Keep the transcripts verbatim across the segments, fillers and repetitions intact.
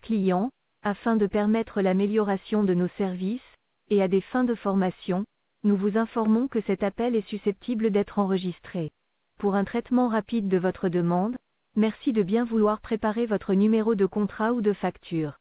client, afin de permettre l'amélioration de nos services, et à des fins de formation, nous vous informons que cet appel est susceptible d'être enregistré. Pour un traitement rapide de votre demande, merci de bien vouloir préparer votre numéro de contrat ou de facture.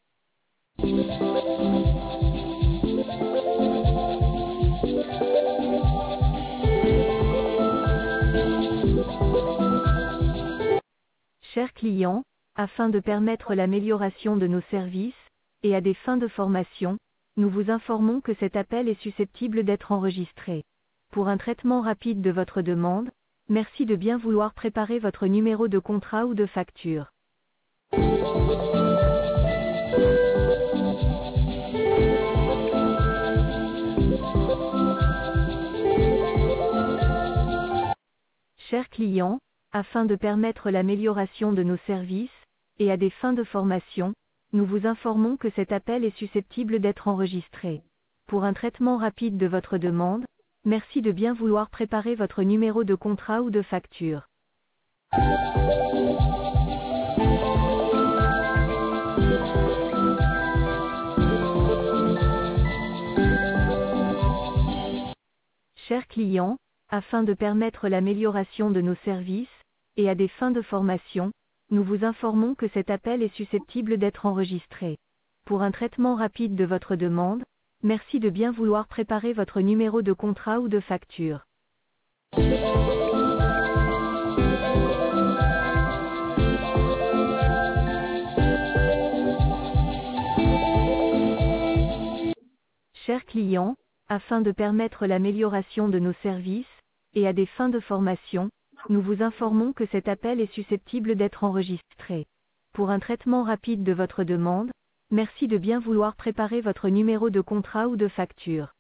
Chers clients, afin de permettre l'amélioration de nos services, et à des fins de formation, nous vous informons que cet appel est susceptible d'être enregistré. Pour un traitement rapide de votre demande, merci de bien vouloir préparer votre numéro de contrat ou de facture. Chers clients, afin de permettre l'amélioration de nos services, et à des fins de formation, nous vous informons que cet appel est susceptible d'être enregistré. Pour un traitement rapide de votre demande, merci de bien vouloir préparer votre numéro de contrat ou de facture. Chers clients, afin de permettre l'amélioration de nos services, et à des fins de formation, nous vous informons que cet appel est susceptible d'être enregistré. Pour un traitement rapide de votre demande, merci de bien vouloir préparer votre numéro de contrat ou de facture. Chers clients, afin de permettre l'amélioration de nos services, et à des fins de formation, nous vous informons que cet appel est susceptible d'être enregistré. Pour un traitement rapide de votre demande, merci de bien vouloir préparer votre numéro de contrat ou de facture.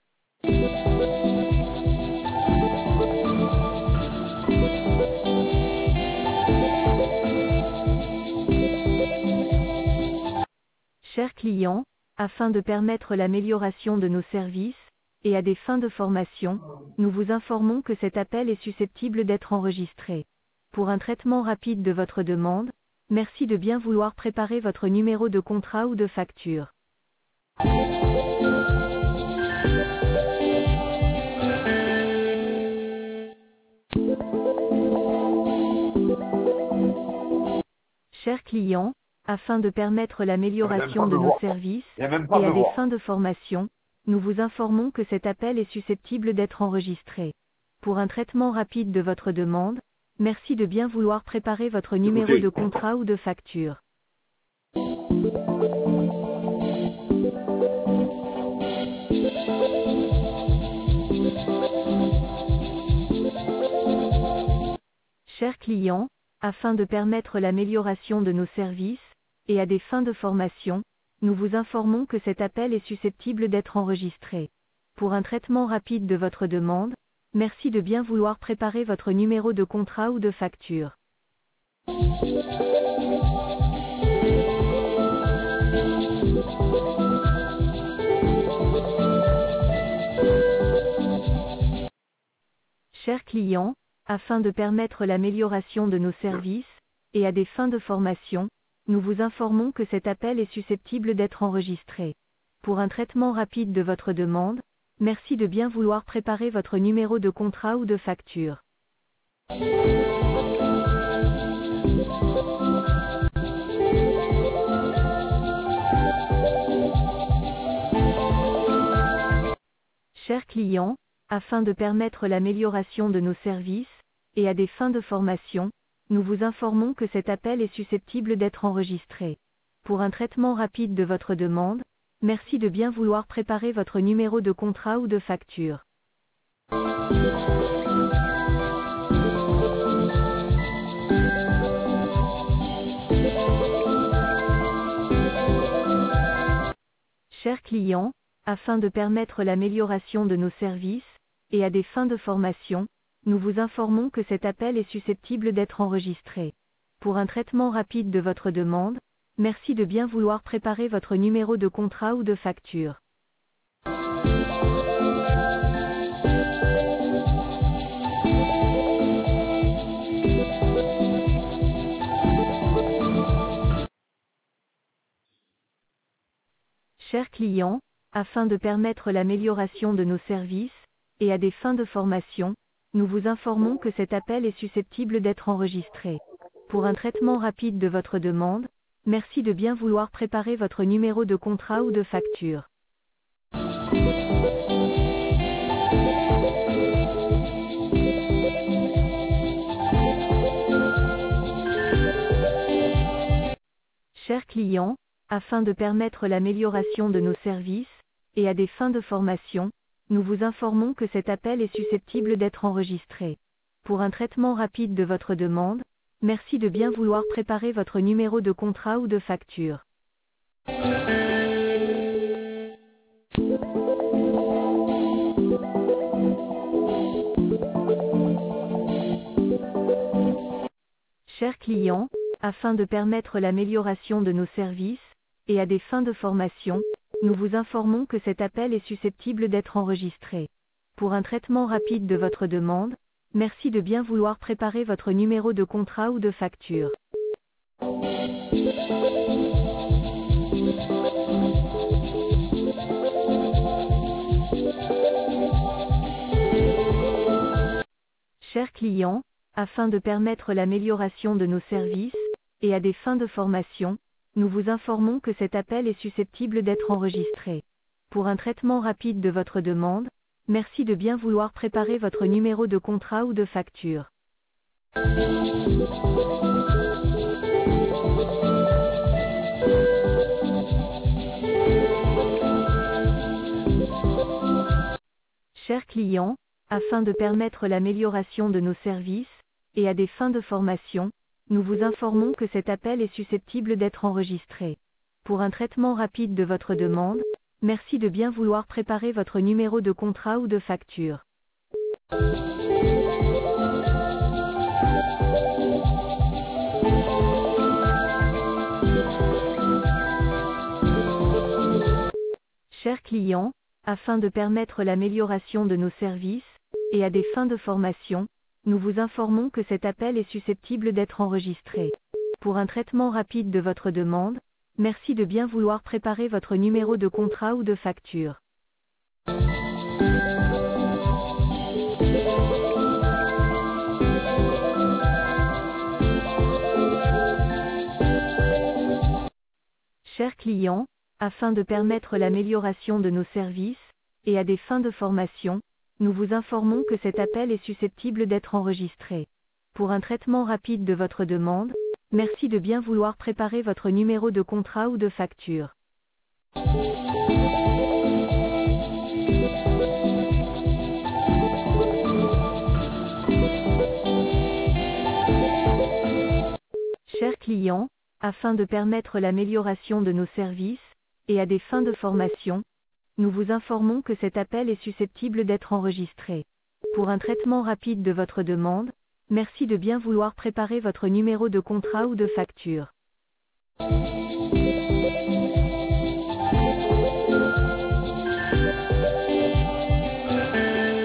Chers clients, afin de permettre l'amélioration de nos services, et à des fins de formation, nous vous informons que cet appel est susceptible d'être enregistré. Pour un traitement rapide de votre demande, merci de bien vouloir préparer votre numéro de contrat ou de facture. Chers clients, afin de permettre l'amélioration de nos services, et à des fins de formation, nous vous informons que cet appel est susceptible d'être enregistré. Pour un traitement rapide de votre demande, merci de bien vouloir préparer votre numéro de contrat ou de facture. Chers clients, afin de permettre l'amélioration de nos services, et à des fins de formation, nous vous informons que cet appel est susceptible d'être enregistré. Pour un traitement rapide de votre demande, merci de bien vouloir préparer votre numéro de contrat ou de facture. Chers clients, afin de permettre l'amélioration de nos services, et à des fins de formation, nous vous informons que cet appel est susceptible d'être enregistré. Pour un traitement rapide de votre demande, merci de bien vouloir préparer votre numéro de contrat ou de facture. Chers clients, afin de permettre l'amélioration de nos services, et à des fins de formation, nous vous informons que cet appel est susceptible d'être enregistré. Pour un traitement rapide de votre demande, merci de bien vouloir préparer votre numéro de contrat ou de facture. Chers clients, afin de permettre l'amélioration de nos services, et à des fins de formation, nous vous informons que cet appel est susceptible d'être enregistré. Pour un traitement rapide de votre demande, merci de bien vouloir préparer votre numéro de contrat ou de facture. clients, afin de permettre l'amélioration de nos services, et à des fins de formation, nous vous informons que cet appel est susceptible d'être enregistré. Pour un traitement rapide de votre demande, merci de bien vouloir préparer votre numéro de contrat ou de facture. Chers clients, afin de permettre l'amélioration de nos services, et à des fins de formation, nous vous informons que cet appel est susceptible d'être enregistré. Pour un traitement rapide de votre demande, merci de bien vouloir préparer votre numéro de contrat ou de facture. Chers clients, afin de permettre l'amélioration de nos services, et à des fins de formation, nous vous informons que cet appel est susceptible d'être enregistré. Pour un traitement rapide de votre demande, merci de bien vouloir préparer votre numéro de contrat ou de facture. Chers clients, afin de permettre l'amélioration de nos services, et à des fins de formation, nous vous informons que cet appel est susceptible d'être enregistré. Pour un traitement rapide de votre demande, merci de bien vouloir préparer votre numéro de contrat ou de facture. Chers clients, afin de permettre l'amélioration de nos services, et à des fins de formation, nous vous informons que cet appel est susceptible d'être enregistré. Pour un traitement rapide de votre demande, merci de bien vouloir préparer votre numéro de contrat ou de facture. Chers clients, afin de permettre l'amélioration de nos services, et à des fins de formation, nous vous informons que cet appel est susceptible d'être enregistré. Pour un traitement rapide de votre demande, merci de bien vouloir préparer votre numéro de contrat ou de facture. Chers clients, afin de permettre l'amélioration de nos services, et à des fins de formation, nous vous informons que cet appel est susceptible d'être enregistré. Pour un traitement rapide de votre demande, merci de bien vouloir préparer votre numéro de contrat ou de facture. Chers clients, afin de permettre l'amélioration de nos services, et à des fins de formation, nous vous informons que cet appel est susceptible d'être enregistré. Pour un traitement rapide de votre demande, merci de bien vouloir préparer votre numéro de contrat ou de facture.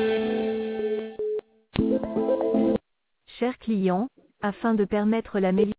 Chers clients, afin de permettre l'amélioration